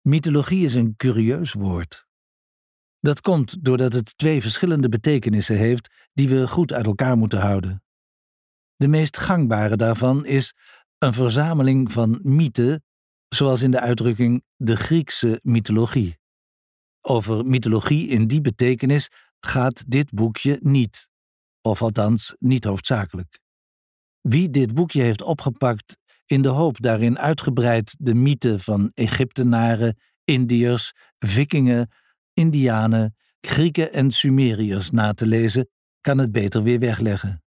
Mythologie is een curieus woord. Dat komt doordat het twee verschillende betekenissen heeft die we goed uit elkaar moeten houden. De meest gangbare daarvan is een verzameling van mythen, zoals in de uitdrukking de Griekse mythologie. Over mythologie in die betekenis gaat dit boekje niet, of althans niet hoofdzakelijk. Wie dit boekje heeft opgepakt in de hoop daarin uitgebreid de mythen van Egyptenaren, Indiërs, Vikingen, Indianen, Grieken en Sumeriërs na te lezen, kan het beter weer wegleggen.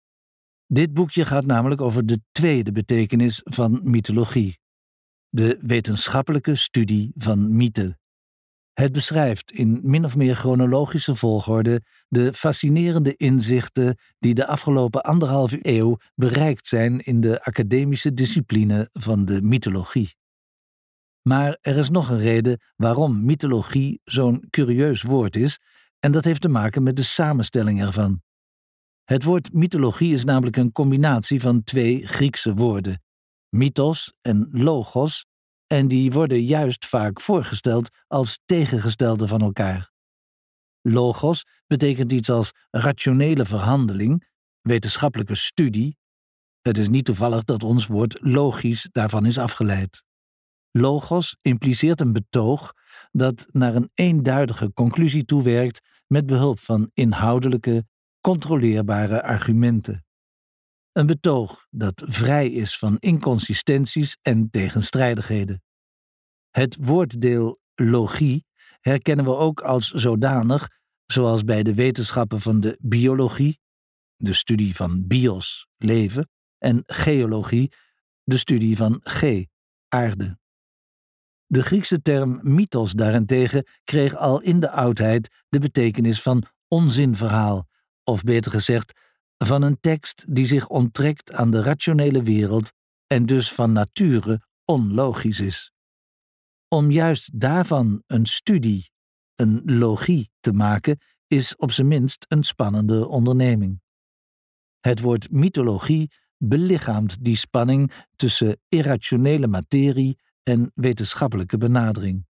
Dit boekje gaat namelijk over de tweede betekenis van mythologie: de wetenschappelijke studie van mythen. Het beschrijft in min of meer chronologische volgorde de fascinerende inzichten die de afgelopen 1,5 eeuw bereikt zijn in de academische discipline van de mythologie. Maar er is nog een reden waarom mythologie zo'n curieus woord is, en dat heeft te maken met de samenstelling ervan. Het woord mythologie is namelijk een combinatie van twee Griekse woorden, mythos en logos, en die worden juist vaak voorgesteld als tegengestelde van elkaar. Logos betekent iets als rationele verhandeling, wetenschappelijke studie. Het is niet toevallig dat ons woord logisch daarvan is afgeleid. Logos impliceert een betoog dat naar een eenduidige conclusie toewerkt met behulp van inhoudelijke, controleerbare argumenten. Een betoog dat vrij is van inconsistenties en tegenstrijdigheden. Het woorddeel logie herkennen we ook als zodanig, zoals bij de wetenschappen van de biologie, de studie van bios, leven, en geologie, de studie van ge, aarde. De Griekse term mythos daarentegen kreeg al in de oudheid de betekenis van onzinverhaal, of beter gezegd, van een tekst die zich onttrekt aan de rationele wereld en dus van nature onlogisch is. Om juist daarvan een studie, een logie te maken, is op zijn minst een spannende onderneming. Het woord mythologie belichaamt die spanning tussen irrationele materie en wetenschappelijke benadering.